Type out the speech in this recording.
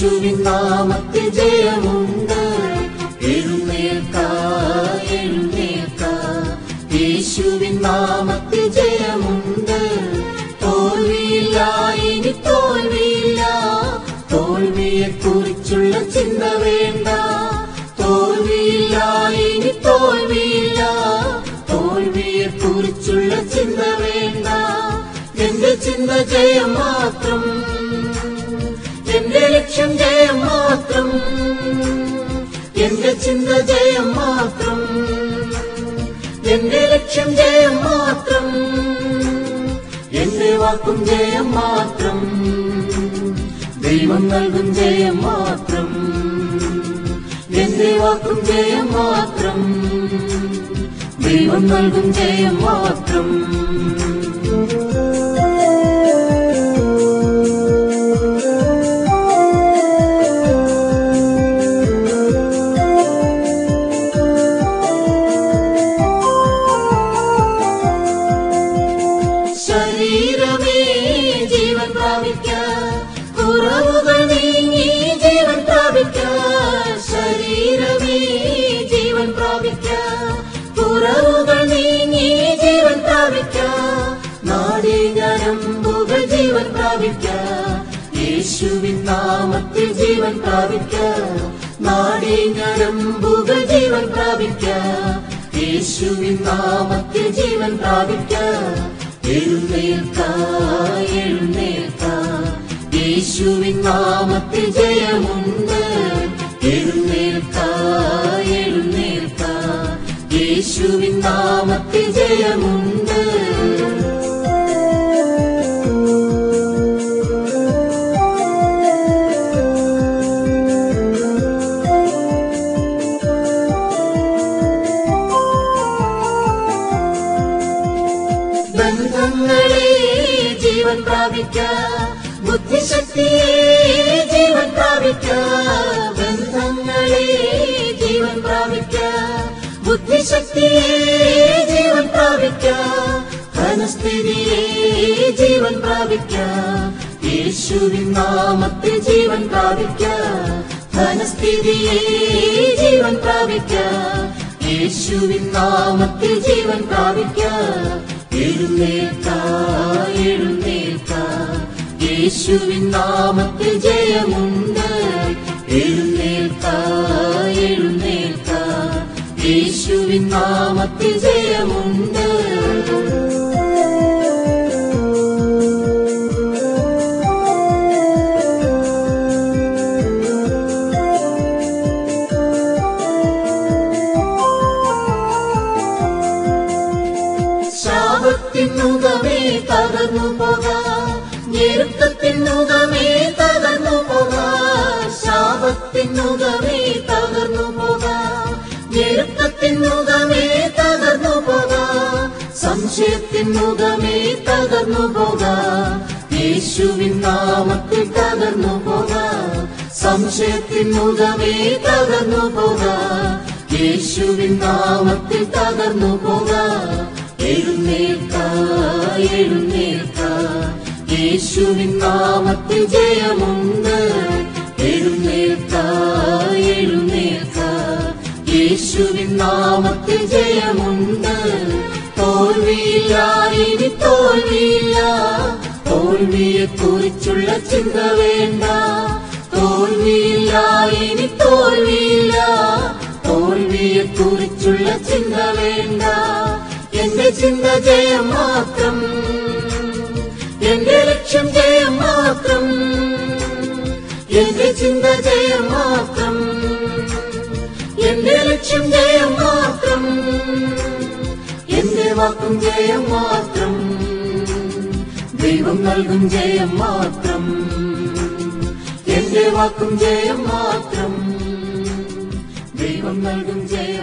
യേശുവിൻ നാമത്തിൽ ജയമുണ്ട്. എഴുന്നേൽക്കാം, എഴുന്നേൽക്കാം, യേശുവിൻ നാമത്തിൽ ജയമുണ്ട്. തോൽവിയില്ല, ഇനി തോൽവിയില്ല, തോൽവിയെ കുറിച്ചുള്ള ചിന്ത വേണ്ട. തോൽവിയില്ല, ഇനി തോൽവിയില്ല, തോൽവിയെ കുറിച്ചുള്ള ചിന്ത വേണ്ട. എന്റെ ചിന്ത ജയം മാത്രം, എന്റെ ലക്ഷ്യം ജയം മാത്രം, എന്റെ ചിന്ത ജയം മാത്രം, എന്റെ ലക്ഷ്യം ജയം മാത്രം, എന്റെ വാക്കും ജയം മാത്രം, ദൈവം നൽകും ജയം മാത്രം. എന്റെ വാക്കും ജയം മാത്രം, ദൈവം നൽകും ജയം മാത്രം. ശരീരമേ ജീവൻ പ്രാപിക്കാൻ, കുറവുകൾ നീങ്ങി ജീവൻ പ്രാപിക്കാൻ. ശരീരമേ ജീവൻ പ്രാപിക്കാൻ, കുറവുകൾ നീങ്ങി ജീവൻ പ്രാപിക്കാൻ. നാടേ ഞരമ്പുകൾ ജീവൻ പ്രാപിക്കാൻ, യേശുവിൻ നാമത്തിൽ ജീവൻ പ്രാപിക്കാൻ. നാടേ ഞരമ്പുകൾ ജീവൻ പ്രാപിക്കാൻ, യേശുവിൻ നാമത്തിൽ ജീവൻ പ്രാപിക്കാൻ. എഴുന്നേൽക്കാം, എഴുന്നേൽക്കാം, യേശുവിൻ നാമത്തിൽ ജയമുണ്ട്. എഴുന്നേൽക്കാം, എഴുന്നേൽക്കാം, യേശുവിൻ നാമത്തിൽ ജയമുണ്ട്. ബന്ധങ്ങളെ ജീവൻ പ്രാപിക്കാൻ, ബുദ്ധിശക്തിയെ ജീവൻ പ്രാപിക്കാൻ. ബന്ധങ്ങളെ ജീവൻ പ്രാപിക്കാൻ, ബുദ്ധിശക്തിയെ ജീവൻ പ്രാപിക്കാൻ. ധനസ്ഥിതിയെ ജീവൻ പ്രാപിക്കാൻ, യേശുവിൻ നാമത്തിൽ ജീവൻ പ്രാപിക്കാൻ. ധനസ്ഥിതിയെ ജീവൻ പ്രാപിക്കാൻ, യേശുവിൻ നാമത്തിൽ ജീവൻ പ്രാപിക്കാൻ. എഴുന്നേൽക്കാം, എഴുന്നേൽക്കാം, യേശുവിൻ നാമത്തിൽ ജയമുണ്ട്. എഴുന്നേൽക്കാം, എഴുന്നേൽക്കാം, യേശുവിൻ നാമത്തിൽ ജയമുണ്ട്. ശാപത്തിനുകമേ തകർന്നു പോകാം, ഞെരുക്കത്തിനുകമേ തകർന്നു പോകാം. ശാപത്തിനുകമേ തകർന്നു പോകാം, ഞെരുക്കത്തിനുകമേ തകർന്നു പോകാം. സംശയത്തിനുകമേ തകർന്നു പോകാം, യേശുവിൻ നാമത്തിൽ തകർന്നു പോകാം. സംശയത്തിനുകമേ തകർന്നു പോകാം, യേശുവിൻ നാമത്തിൽ തകർന്നു പോകാം. എഴുന്നേൽക്കാം, എഴുന്നേൽക്കാം, യേശുവിൻ നാമത്തിൽ ജയമുണ്ട്. എഴുന്നേൽക്കാം, എഴുന്നേൽക്കാം, യേശുവിൻ നാമത്തിൽ ജയമുണ്ട്. തോൽവിയില്ല, ഇനി തോൽവിയില്ല, തോൽവിയെ കുറിച്ചുള്ള ചിന്ത വേണ്ട. തോൽവിയില്ല, ഇനി തോൽവിയില്ല, തോൽവിയെ കുറിച്ചുള്ള ചിന്ത വേണ്ട. എന്റെ ചിന്ത ജയം മാത്രം, എന്റെ ലക്ഷ്യം ജയം മാത്രം, എന്റെ ചിന്ത ജയം മാത്രം, എന്റെ ലക്ഷ്യം ജയം മാത്രം, എന്റെ വാക്കും ജയം മാത്രം, ദൈവം നൽകും ജയം മാത്രം. എന്റെ വാക്കും ജയം മാത്രം, ദൈവം നൽകും ജയം.